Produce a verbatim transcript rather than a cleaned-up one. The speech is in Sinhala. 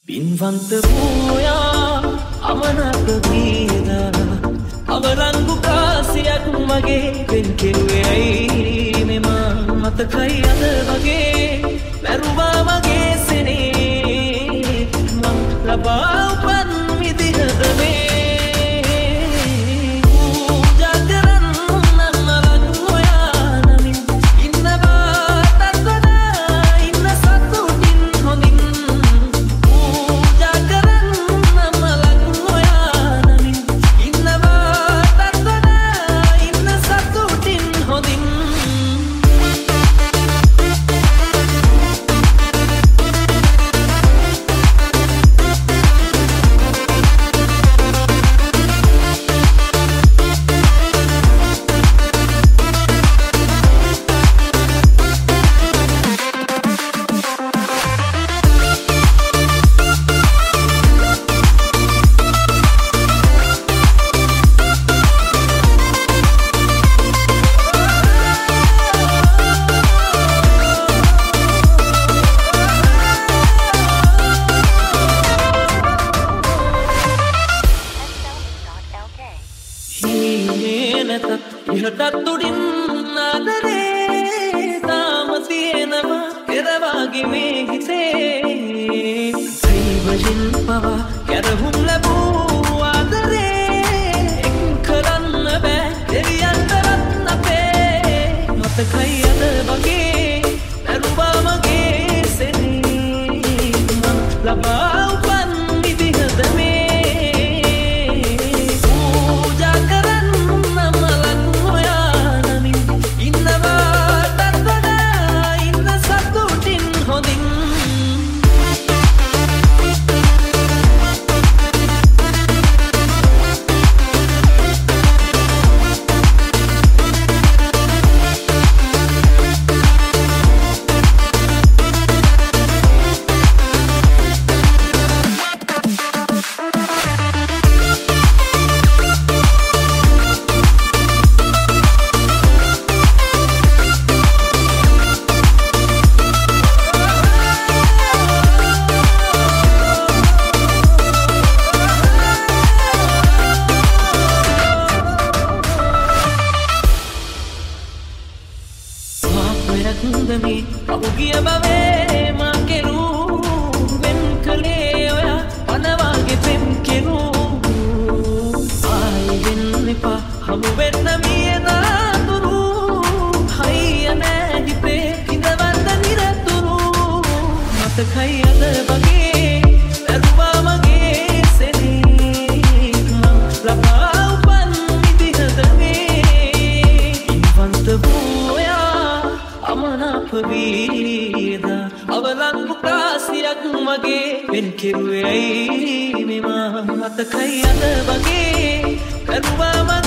පින්වන්ත වූයා අමනක ගීත අවලංගු කාසියක් මගේ වෙන් කෙරුවේ ඇයි මෙම මතකයි අද වගේ මැරුවා මගේ සෙනේ මං ලබා උපන් විදිහද මේ ඉහටත්තුඩින් ආදරේ තාම තියෙනවා පෙරවාගේ මේ හිතේ සීවජින් පවා කැරහුම් ලැබූ ආදරේ එක් කරන්න බෑ දෙවියන්ටවත් අපේ මතකයි අද වගේ මැරුවා මගේ සෙනේ මං ලබා උපන් විදිහද මේ පහුගිය බවේ මා කෙරූ වෙන් කළේ ඔයා වනවාගේ පෙම් කෙරූ ආයි වෙන්න එපා හමු වෙන්න මියනාතුරු හයිය නෑ හිතේ ඉඳවන්න නිරතුරු මතකයි අද වගේ මැරුවා මගේ සෙනේ මං ලබා උපන් විදිහද මේ පින්වන්ත වූයා අමනාප වීද අවලංගු කාසියක් මගේ වෙන් කෙරුවේ ඇයි මෙම මතකයි අද වගේ කරුවා මගේ